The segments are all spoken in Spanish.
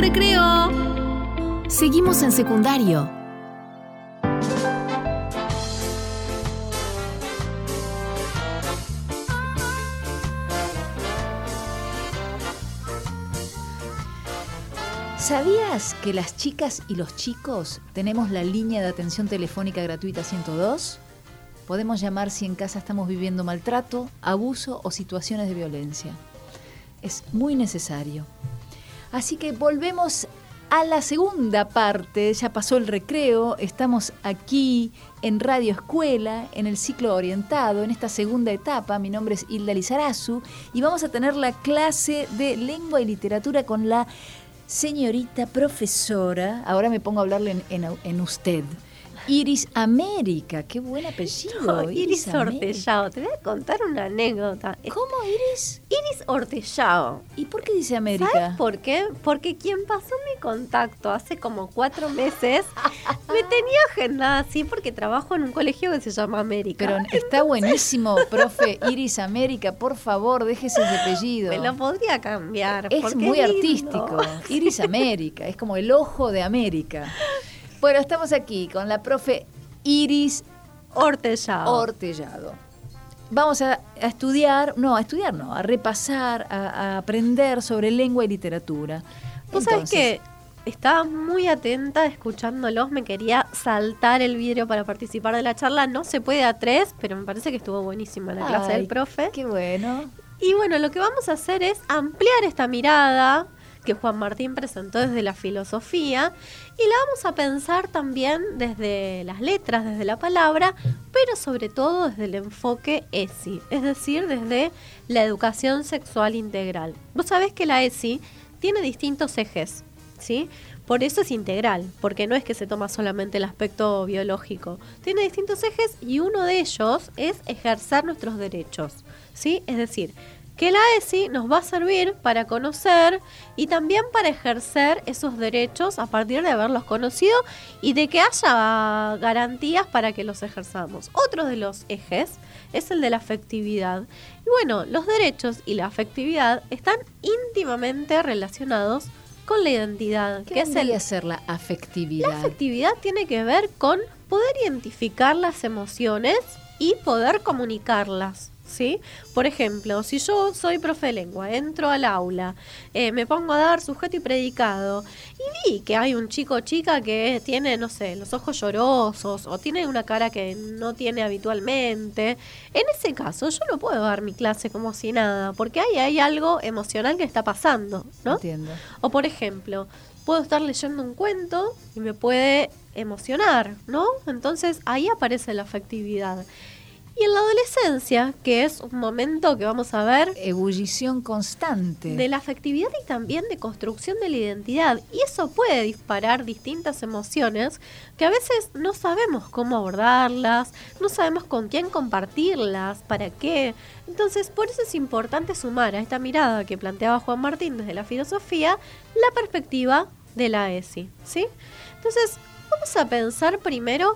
recreo. Seguimos en secundario. ¿Sabías que las chicas y los chicos tenemos la línea de atención telefónica gratuita 102? Podemos llamar si en casa estamos viviendo maltrato, abuso o situaciones de violencia. Es muy necesario. Así que volvemos a la segunda parte. Ya pasó el recreo, estamos aquí en Radio Escuela, en el ciclo orientado, en esta segunda etapa. Mi nombre es Hilda Lizarazu y vamos a tener la clase de lengua y literatura con la señorita profesora, ahora me pongo a hablarle en usted, Iris América. Qué buen apellido. No, Iris Ortellado. Te voy a contar una anécdota. ¿Cómo, Iris? Iris Ortellado. ¿Y por qué dice América? ¿Sabes por qué? Porque quien pasó mi contacto hace como 4 meses me tenía agendada así porque trabajo en un colegio que se llama América. Pero está buenísimo, profe. Iris América, por favor, déjese ese apellido. Me lo podría cambiar. Es muy artístico. Iris América, es como el ojo de América. Bueno, estamos aquí con la profe Iris Ortellado. Vamos a repasar, a aprender sobre lengua y literatura. Vos sabés que estaba muy atenta escuchándolos, me quería saltar el vidrio para participar de la charla. No se puede a 3, pero me parece que estuvo buenísima la clase del profe. Qué bueno. Y bueno, lo que vamos a hacer es ampliar esta mirada que Juan Martín presentó desde la filosofía y la vamos a pensar también desde las letras, desde la palabra, pero sobre todo desde el enfoque ESI, es decir, desde la educación sexual integral. Vos sabés que la ESI tiene distintos ejes, ¿sí? Por eso es integral, porque no es que se toma solamente el aspecto biológico. Tiene distintos ejes y uno de ellos es ejercer nuestros derechos, ¿sí? Es decir, que la ESI nos va a servir para conocer y también para ejercer esos derechos a partir de haberlos conocido y de que haya garantías para que los ejerzamos. Otro de los ejes es el de la afectividad. Y bueno, los derechos y la afectividad están íntimamente relacionados con la identidad. ¿Qué vendría ser la afectividad? La afectividad tiene que ver con poder identificar las emociones y poder comunicarlas, ¿sí? Por ejemplo, si yo soy profe de lengua, entro al aula, me pongo a dar sujeto y predicado y vi que hay un chico o chica que tiene, no sé, los ojos llorosos o tiene una cara que no tiene habitualmente, en ese caso yo no puedo dar mi clase como si nada, porque ahí hay algo emocional que está pasando, ¿no? Entiendo. O por ejemplo, puedo estar leyendo un cuento y me puede emocionar, ¿no? Entonces ahí aparece la afectividad. Y en la adolescencia, que es un momento que vamos a ver... ebullición constante. De la afectividad y también de construcción de la identidad. Y eso puede disparar distintas emociones que a veces no sabemos cómo abordarlas, no sabemos con quién compartirlas, para qué. Entonces, por eso es importante sumar a esta mirada que planteaba Juan Martín desde la filosofía, la perspectiva de la ESI, ¿sí? Entonces, vamos a pensar primero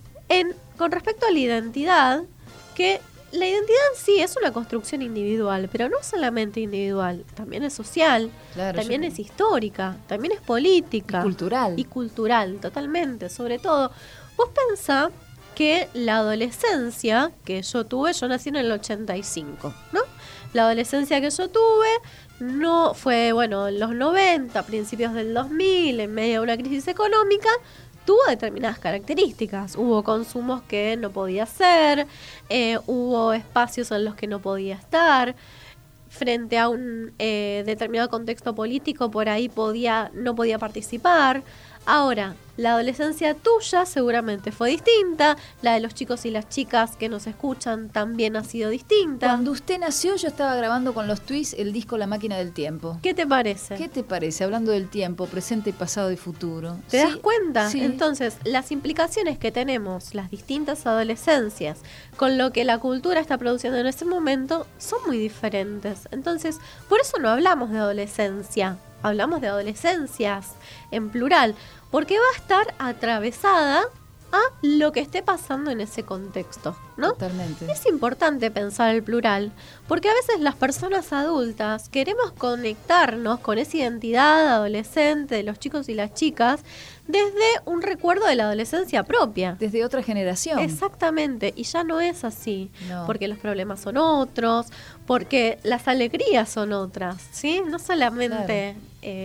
con respecto a la identidad, que la identidad en sí es una construcción individual, pero no solamente individual, también es social, claro, también es histórica, también es política. Y cultural, totalmente. Sobre todo, vos pensá que la adolescencia que yo tuve, yo nací en el 85, ¿no? La adolescencia que yo tuve no fue, bueno, en los 90, principios del 2000, en medio de una crisis económica, tuvo determinadas características. Hubo consumos que no podía hacer, hubo espacios en los que no podía estar, frente a un determinado contexto político por ahí no podía participar. Ahora, la adolescencia tuya seguramente fue distinta, la de los chicos y las chicas que nos escuchan también ha sido distinta. Cuando usted nació yo estaba grabando con los Twists el disco La Máquina del Tiempo. ¿Qué te parece? ¿Qué te parece? Hablando del tiempo, presente, pasado y futuro. ¿Te das cuenta? Sí. Entonces, las implicaciones que tenemos las distintas adolescencias con lo que la cultura está produciendo en ese momento son muy diferentes. Entonces, por eso no hablamos de adolescencia. Hablamos de adolescencias en plural, porque va a estar atravesada a lo que esté pasando en ese contexto, ¿no? Totalmente. Es importante pensar el plural, porque a veces las personas adultas queremos conectarnos con esa identidad adolescente de los chicos y las chicas desde un recuerdo de la adolescencia propia. Desde otra generación. Exactamente, y ya no es así, No. porque los problemas son otros, porque las alegrías son otras, ¿sí? No solamente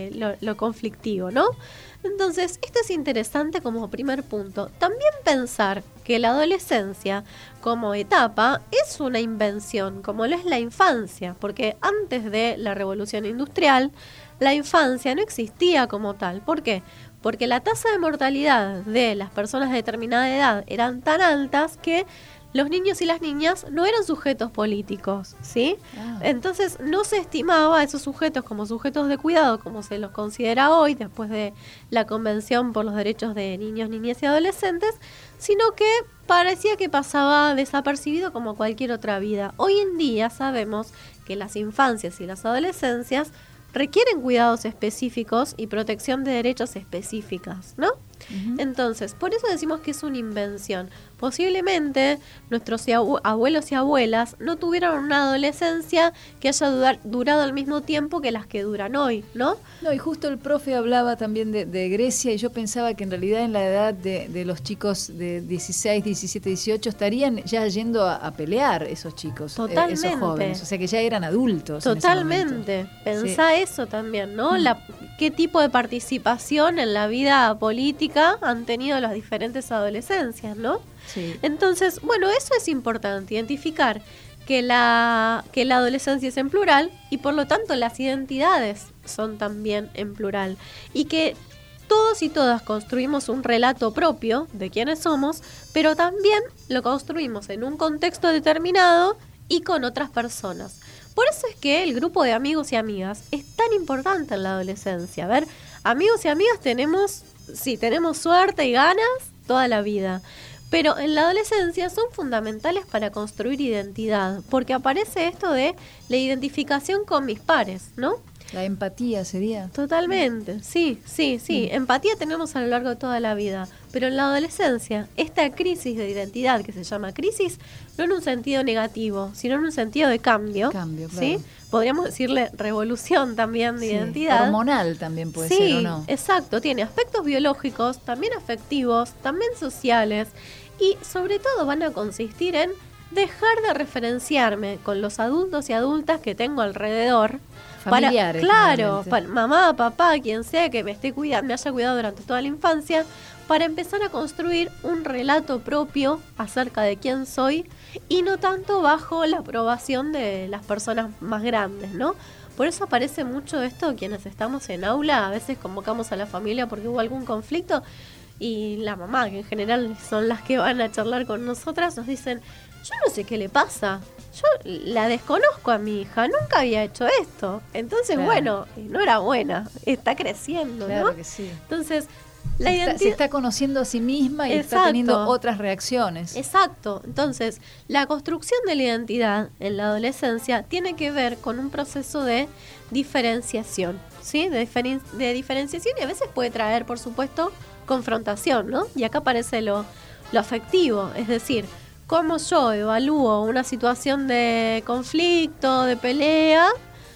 lo conflictivo, ¿no? Entonces, esto es interesante como primer punto. También pensar que la adolescencia como etapa es una invención, como lo es la infancia, porque antes de la revolución industrial, la infancia no existía como tal. ¿Por qué? Porque la tasa de mortalidad de las personas de determinada edad eran tan altas que los niños y las niñas no eran sujetos políticos, ¿sí? Entonces no se estimaba a esos sujetos como sujetos de cuidado, como se los considera hoy, después de la Convención por los Derechos de Niños, Niñas y Adolescentes, sino que parecía que pasaba desapercibido como cualquier otra vida. Hoy en día sabemos que las infancias y las adolescencias requieren cuidados específicos y protección de derechos específicas, ¿no? Entonces, por eso decimos que es una invención. Posiblemente nuestros abuelos y abuelas no tuvieron una adolescencia que haya durado al mismo tiempo que las que duran hoy, ¿no? No, y justo el profe hablaba también de Grecia, y yo pensaba que en realidad en la edad de los chicos de 16, 17, 18 estarían ya yendo a pelear esos chicos, Totalmente. esos jóvenes, o sea que ya eran adultos. Totalmente. Pensá eso también, ¿no? ¿Qué tipo de participación en la vida política han tenido las diferentes adolescencias, ¿no? Sí. Entonces, bueno, eso es importante, identificar que la adolescencia es en plural y por lo tanto las identidades son también en plural. Y que todos y todas construimos un relato propio de quiénes somos, pero también lo construimos en un contexto determinado y con otras personas. Por eso es que el grupo de amigos y amigas es tan importante en la adolescencia. A ver, amigos y amigas tenemos suerte y ganas toda la vida. Pero en la adolescencia son fundamentales para construir identidad, porque aparece esto de la identificación con mis pares, ¿no? La empatía sería. Totalmente, sí. Empatía tenemos a lo largo de toda la vida, pero en la adolescencia, esta crisis de identidad que se llama crisis, no en un sentido negativo, sino en un sentido de cambio, Claro. ¿sí? Podríamos decirle revolución también de identidad. Hormonal también puede ser, ¿o no? Exacto, tiene aspectos biológicos, también afectivos, también sociales, y sobre todo van a consistir en dejar de referenciarme con los adultos y adultas que tengo alrededor. Familiares. Para mamá, papá, quien sea que me haya cuidado durante toda la infancia, para empezar a construir un relato propio acerca de quién soy y no tanto bajo la aprobación de las personas más grandes, ¿no? Por eso aparece mucho esto, quienes estamos en aula, a veces convocamos a la familia porque hubo algún conflicto y la mamá, que en general son las que van a charlar con nosotras, nos dicen, yo no sé qué le pasa, yo la desconozco a mi hija, nunca había hecho esto. Entonces, bueno, no era buena, está creciendo, ¿no? Claro que sí. Entonces, se está conociendo a sí misma y está teniendo otras reacciones. Exacto. Entonces, la construcción de la identidad en la adolescencia tiene que ver con un proceso de diferenciación, ¿sí? De diferenciación, y a veces puede traer, por supuesto, confrontación, ¿no? Y acá aparece lo afectivo, es decir, cómo yo evalúo una situación de conflicto, de pelea,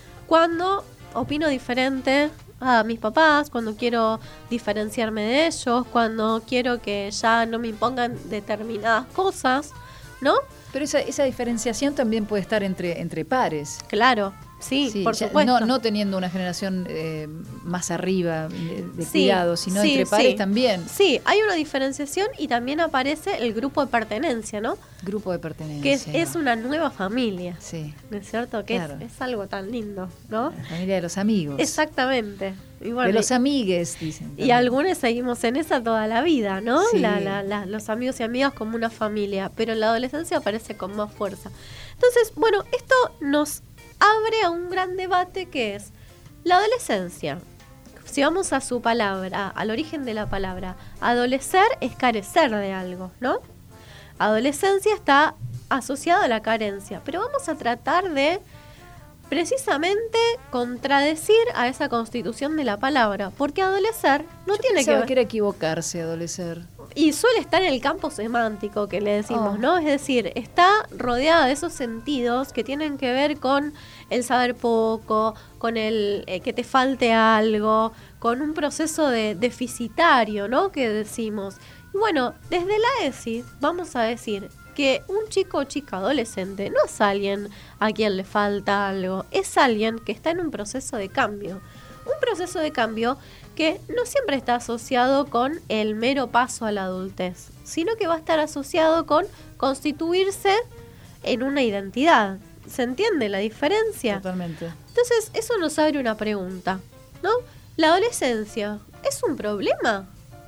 cuando opino diferente a mis papás, cuando quiero diferenciarme de ellos, cuando quiero que ya no me impongan determinadas cosas, ¿no? Pero esa diferenciación también puede estar entre pares. Claro, sí, por supuesto. No teniendo una generación más arriba de cuidado, sino entre pares también. Sí, hay una diferenciación y también aparece el grupo de pertenencia, ¿no? Grupo de pertenencia. Que es una nueva familia. Sí. ¿No es cierto? Que es algo tan lindo, ¿no? La familia de los amigos. Exactamente. Y bueno, de los amigues, dicen. También. Y algunos seguimos en esa toda la vida, ¿no? Sí. Los amigos y amigas como una familia, pero en la adolescencia aparece con más fuerza. Entonces, bueno, esto nos abre a un gran debate que es la adolescencia. Si vamos a su palabra, al origen de la palabra, adolecer es carecer de algo, ¿no? Adolescencia está asociada a la carencia, pero vamos a tratar de precisamente contradecir a esa constitución de la palabra, porque adolecer no tiene que ver. Que era equivocarse, adolecer. Y suele estar en el campo semántico que le decimos, Oh. ¿no? Es decir, está rodeada de esos sentidos que tienen que ver con el saber poco, con el que te falte algo, con un proceso de deficitario, ¿no? Que decimos. Y bueno, desde la ESI vamos a decir que un chico o chica adolescente no es alguien a quien le falta algo, es alguien que está en un proceso de cambio. Un proceso de cambio que no siempre está asociado con el mero paso a la adultez, sino que va a estar asociado con constituirse en una identidad. ¿Se entiende la diferencia? Totalmente. Entonces, eso nos abre una pregunta, ¿no? ¿La adolescencia es un problema?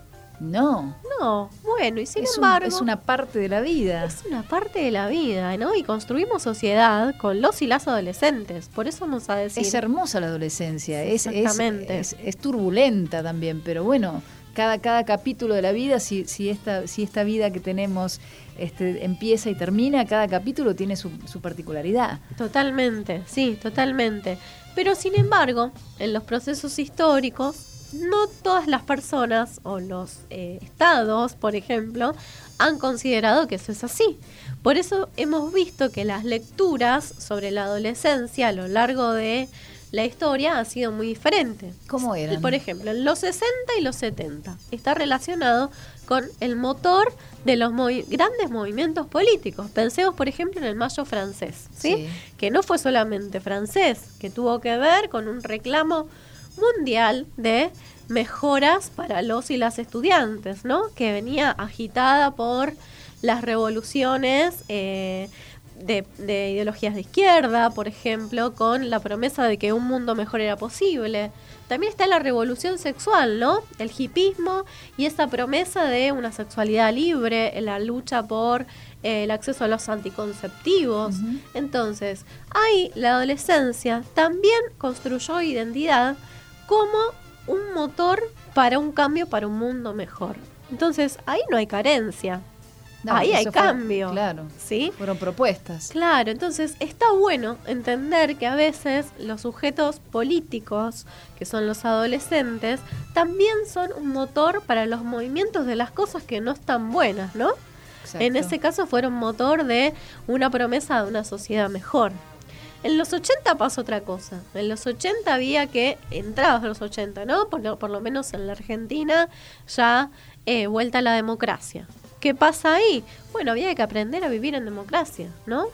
No. No, bueno, y sin Es embargo... es una parte de la vida. Es una parte de la vida, ¿no? Y construimos sociedad con los y las adolescentes. Por eso vamos a decir... Es hermosa la adolescencia, Exactamente. es turbulenta también, pero bueno, cada capítulo de la vida, si esta vida que tenemos empieza y termina, cada capítulo tiene su particularidad. Totalmente, sí, totalmente. Pero sin embargo, en los procesos históricos, no todas las personas o los estados, por ejemplo, han considerado que eso es así. Por eso hemos visto que las lecturas sobre la adolescencia a lo largo de la historia han sido muy diferentes. ¿Cómo eran? Por ejemplo, en los 60 y los 70 está relacionado con el motor de los grandes movimientos políticos. Pensemos, por ejemplo, en el Mayo francés, ¿sí? Sí. Que no fue solamente francés, que tuvo que ver con un reclamo mundial de mejoras para los y las estudiantes, ¿no? Que venía agitada por las revoluciones de ideologías de izquierda, por ejemplo, con la promesa de que un mundo mejor era posible. También está la revolución sexual, ¿no? El hipismo y esa promesa de una sexualidad libre, la lucha por el acceso a los anticonceptivos. Ujú. Entonces, ahí la adolescencia también construyó identidad como un motor para un cambio, para un mundo mejor. Entonces, ahí no hay carencia. No, ahí hay eso fue- cambio. claro, ¿Sí? fueron propuestas. Claro, entonces está bueno entender que a veces los sujetos políticos, que son los adolescentes, también son un motor para los movimientos de las cosas que no están buenas, ¿no? Exacto. En ese caso fueron motor de una promesa de una sociedad mejor. En los 80 pasó otra cosa. En los 80 había que, entrados en los 80, ¿no? Por lo menos en la Argentina, ya vuelta a la democracia. ¿Qué pasa ahí? Bueno, había que aprender a vivir en democracia, ¿no?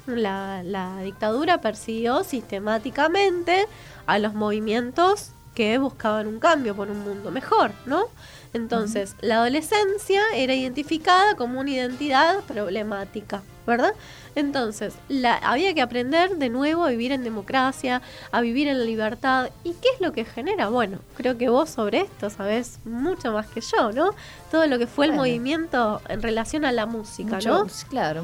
La dictadura persiguió sistemáticamente a los movimientos que buscaban un cambio por un mundo mejor, ¿no? Entonces, la adolescencia era identificada como una identidad problemática, ¿verdad? Entonces, había que aprender de nuevo a vivir en democracia, a vivir en la libertad. ¿Y qué es lo que genera? Bueno, creo que vos sobre esto sabés mucho más que yo, ¿no? Todo lo que fue el Bueno. movimiento en relación a la música, Mucho, ¿no? claro,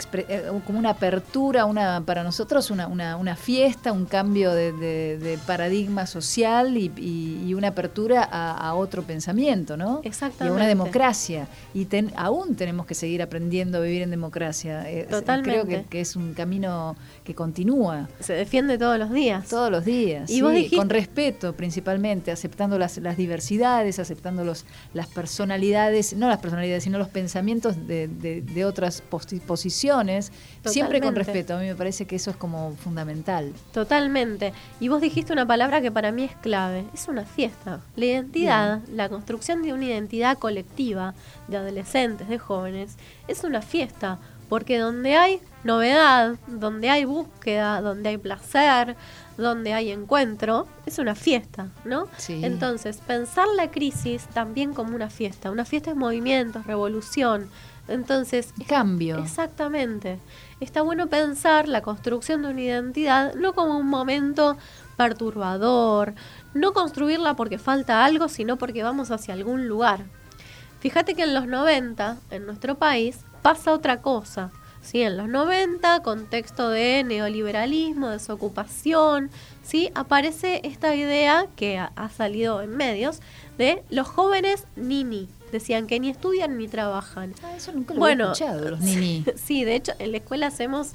como una apertura, para nosotros una fiesta, un cambio de paradigma social y una apertura a otro pensamiento, ¿no? Exactamente. Y a una democracia. Y aún tenemos que seguir aprendiendo a vivir en democracia. Totalmente. Creo que es un camino que continúa Se defiende todos los días. todos los días, Y sí, vos dijiste- con respeto principalmente, aceptando las diversidades, aceptando las personalidades, no las personalidades, sino los pensamientos de otras posiciones, siempre con Totalmente. respeto. A mí me parece que eso es como fundamental. Totalmente. Y vos dijiste una palabra que para mí es clave. Es una fiesta. La identidad, la construcción de una identidad colectiva de adolescentes, de jóvenes, es una fiesta. Porque donde hay novedad, donde hay búsqueda, donde hay placer, donde hay encuentro, es una fiesta, ¿no? Sí. Entonces, pensar la crisis también como una fiesta. Una fiesta es movimiento, es revolución. Entonces, Cambio. exactamente. Está bueno pensar la construcción de una identidad no como un momento perturbador, no construirla porque falta algo, sino porque vamos hacia algún lugar. Fíjate que en los 90, en nuestro país, pasa otra cosa. ¿Sí? En los 90, contexto de neoliberalismo, desocupación, ¿sí? Aparece esta idea que ha salido en medios de los jóvenes nini. Decían que ni estudian ni trabajan. Eso nunca lo Bueno, había escuchado, los nini. Sí, de hecho, en la escuela hacemos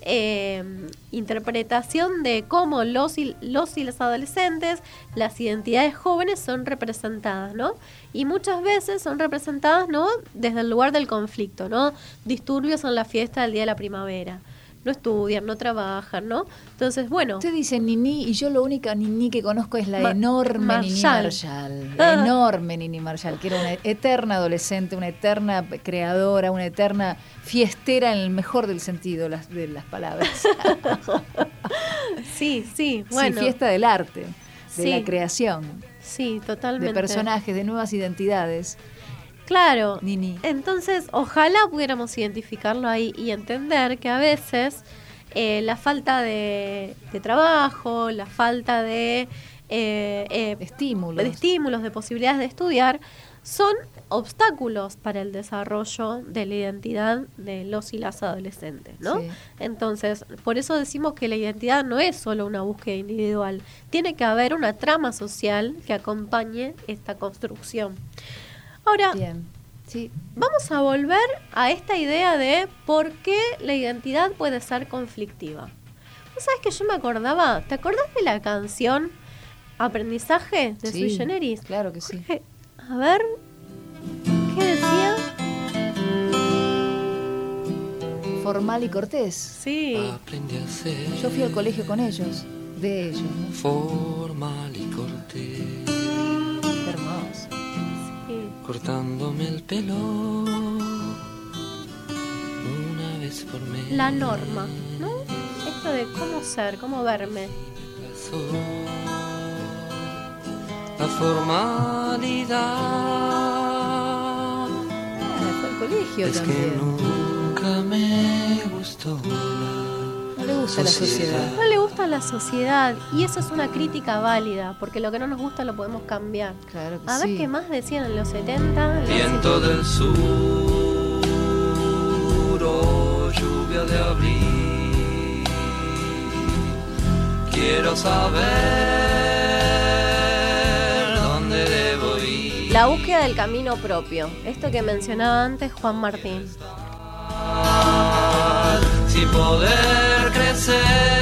interpretación de cómo los y las adolescentes, las identidades jóvenes son representadas, ¿no? Y muchas veces son representadas, ¿no?, desde el lugar del conflicto, ¿no? Disturbios en la fiesta del día de la primavera. No estudian, no trabajan, ¿no? Entonces, bueno. Usted dice Nini y yo la única Nini que conozco es la enorme Nini Marshall. Enorme Nini Marshall, que era una eterna adolescente, una eterna creadora, una eterna fiestera en el mejor del sentido de las palabras. Sí, bueno. Sí, fiesta del arte, de la creación. Sí, totalmente. De personajes, de nuevas identidades. Claro, Nini. Entonces ojalá pudiéramos identificarlo ahí y entender que a veces la falta de trabajo, la falta de estímulos, de posibilidades de estudiar, son obstáculos para el desarrollo de la identidad de los y las adolescentes, ¿no? Sí. Entonces, por eso decimos que la identidad no es solo una búsqueda individual, tiene que haber una trama social que acompañe esta construcción. Ahora, bien, sí. Vamos a volver a esta idea de por qué la identidad puede ser conflictiva. ¿Vos sabés que yo me acordaba? ¿Te acordás de la canción Aprendizaje de Sui Generis? Claro que sí. A ver, ¿qué decía? Formal y cortés. Sí. Yo fui al colegio con ellos, de ellos, ¿no? Formal y cortés. Qué hermoso. Cortándome el pelo una vez por mes. La norma, ¿no? Esto de cómo ser, cómo verme. La formalidad. Fue al colegio es también. Que nunca me gustó. No le gusta la sociedad. No le gusta la sociedad y eso es una crítica válida, porque lo que no nos gusta lo podemos cambiar. Claro que a ver qué más decían en los 70. Viento del sur, oh, lluvia de abril. Quiero saber dónde debo ir. La búsqueda del camino propio, esto que mencionaba antes Juan Martín. Sin poder crecer,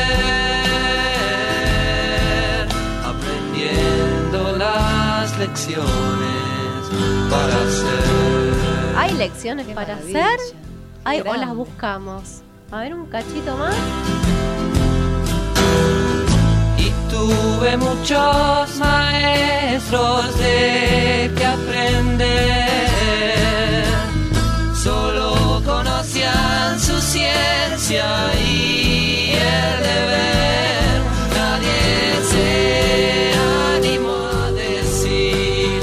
aprendiendo las lecciones para hacer. ¿Hay lecciones para hacer? ¿O las buscamos? A ver, un cachito más. Y tuve muchos maestros de que aprender. Solo conocían su ciencia y el deber. Nadie se animó a decir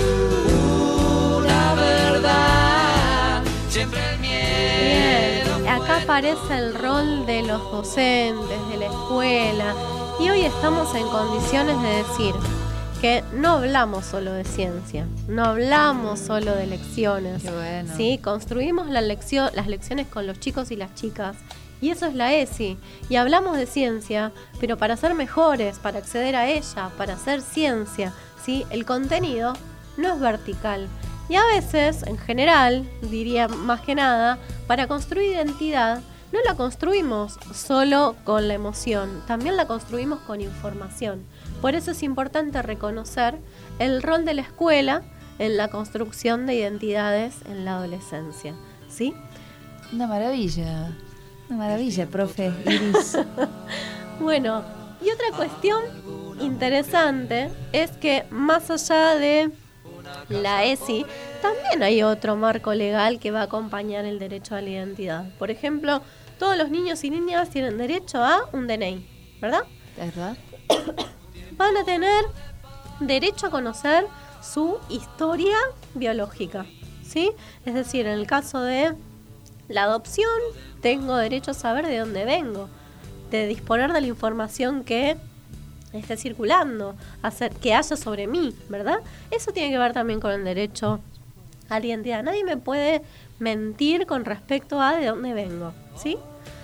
una verdad. Siempre el miedo. Bien, acá aparece el rol de los docentes, de la escuela. Y hoy estamos en condiciones de decir que no hablamos solo de ciencia, no hablamos solo de lecciones. Qué bueno. ¿Sí? Construimos las lecciones con los chicos y las chicas, y eso es la ESI. Y hablamos de ciencia, pero para ser mejores, para acceder a ella, para hacer ciencia, ¿sí? El contenido no es vertical. Y a veces, en general, diría más que nada, para construir identidad, no la construimos solo con la emoción, también la construimos con información. Por eso es importante reconocer el rol de la escuela en la construcción de identidades en la adolescencia, ¿sí? Una maravilla, profe Iris. Bueno, y otra cuestión interesante es que más allá de la ESI, también hay otro marco legal que va a acompañar el derecho a la identidad. Por ejemplo, todos los niños y niñas tienen derecho a un DNI, ¿verdad? ¿Verdad? Van a tener derecho a conocer su historia biológica, ¿sí? Es decir, en el caso de la adopción, tengo derecho a saber de dónde vengo, de disponer de la información que esté circulando, que haya sobre mí, ¿verdad? Eso tiene que ver también con el derecho a la identidad. Nadie me puede mentir con respecto a de dónde vengo, ¿sí?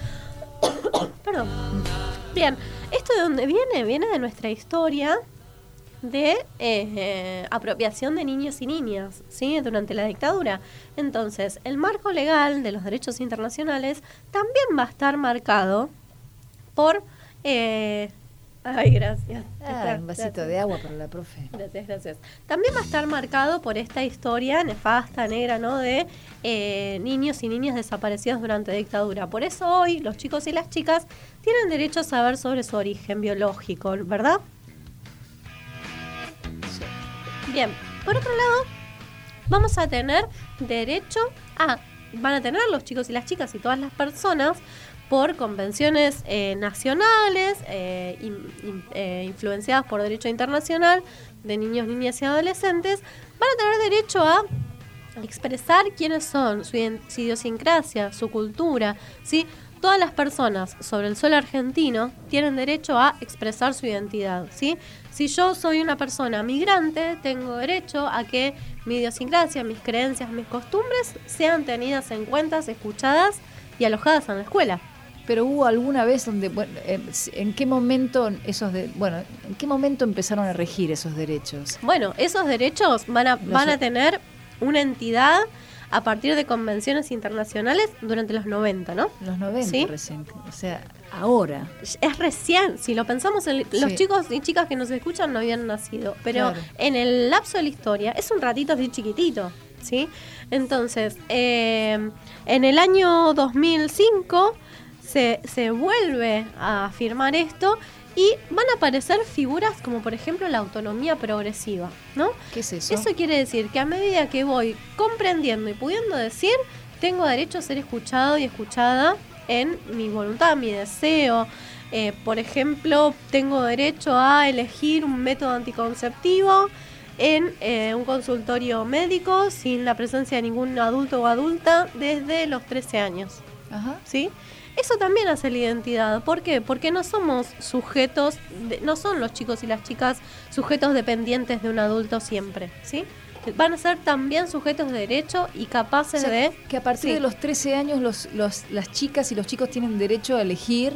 Perdón. Bien, ¿esto de dónde viene? Viene de nuestra historia de apropiación de niños y niñas, ¿sí? Durante la dictadura. Entonces, el marco legal de los derechos internacionales también va a estar marcado por... ay, gracias. Un vasito de agua para la profe. Gracias. También va a estar marcado por esta historia nefasta, negra, ¿no? De niños y niñas desaparecidos durante la dictadura. Por eso hoy los chicos y las chicas tienen derecho a saber sobre su origen biológico, ¿verdad? Bien, por otro lado, vamos a tener derecho van a tener los chicos y las chicas y todas las personas por convenciones nacionales, influenciadas por derecho internacional de niños, niñas y adolescentes, van a tener derecho a expresar quiénes son, su idiosincrasia, su cultura, ¿sí? Todas las personas sobre el suelo argentino tienen derecho a expresar su identidad, ¿sí? Si yo soy una persona migrante, tengo derecho a que mi idiosincrasia, mis creencias, mis costumbres sean tenidas en cuenta, escuchadas y alojadas en la escuela. Pero hubo alguna vez donde, ¿en qué momento en qué momento empezaron a regir esos derechos? Bueno, esos derechos van a tener una entidad a partir de convenciones internacionales durante los 90, ¿no? Los 90 ¿sí? Recién, o sea, ahora. Es recién, si lo pensamos, los chicos y chicas que nos escuchan no habían nacido, pero claro, en el lapso de la historia es un ratito así chiquitito, ¿sí? Entonces, en el año 2005 se vuelve a afirmar esto y van a aparecer figuras como por ejemplo la autonomía progresiva, ¿no? ¿Qué es eso? Eso quiere decir que a medida que voy comprendiendo y pudiendo decir, tengo derecho a ser escuchado y escuchada en mi voluntad, mi deseo. Por ejemplo, tengo derecho a elegir un método anticonceptivo en un consultorio médico sin la presencia de ningún adulto o adulta desde los 13 años. Ajá. ¿Sí? Eso también hace la identidad. ¿Por qué? Porque no somos sujetos, no son los chicos y las chicas sujetos dependientes de un adulto siempre, ¿sí? Van a ser también sujetos de derecho y capaces de... Que a partir de los 13 años las chicas y los chicos tienen derecho a elegir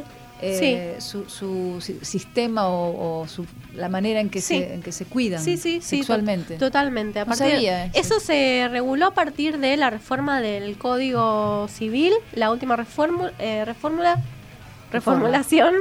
su sistema o la manera en que se cuidan sexualmente. Totalmente. Sabía eso se reguló a partir de la reforma del Código Civil, la última reformulación,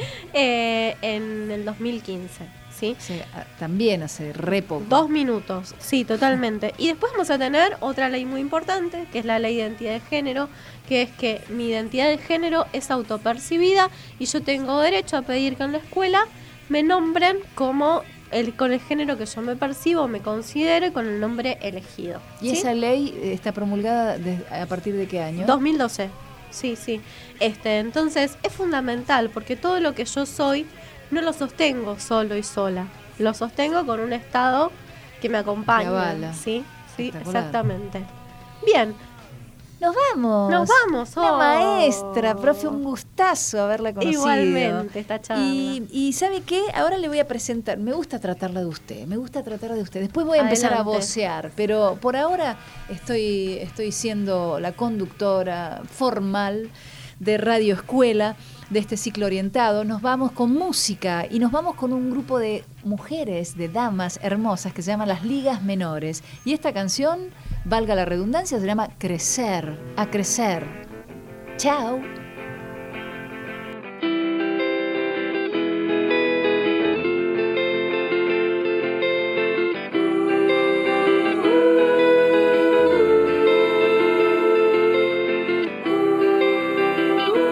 en el 2015. ¿Sí? También hace re poco. 2 minutos, sí, totalmente. Y después vamos a tener otra ley muy importante, que es la ley de identidad de género, que es que mi identidad de género es autopercibida y yo tengo derecho a pedir que en la escuela me nombren con el género que yo me percibo, me considero y con el nombre elegido. ¿Y esa ley está promulgada a partir de qué año? 2012, sí. Entonces es fundamental porque todo lo que yo soy no lo sostengo solo y sola, lo sostengo con un Estado que me acompaña. Que avala. Sí, exactamente. Bien. Nos vamos. Oh. Maestra, profe, un gustazo haberla conocido. Igualmente, esta charla. Y ¿sabe qué? Ahora le voy a presentar, me gusta tratarla de usted. Después voy a empezar a vocear, pero por ahora estoy siendo la conductora formal de Radio Escuela de este ciclo orientado. Nos vamos con música y nos vamos con un grupo de mujeres, de damas hermosas que se llaman Las Ligas Menores. Y esta canción, valga la redundancia, se llama Crecer, a crecer. Chao.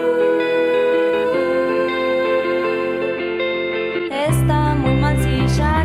Está muy mal si ya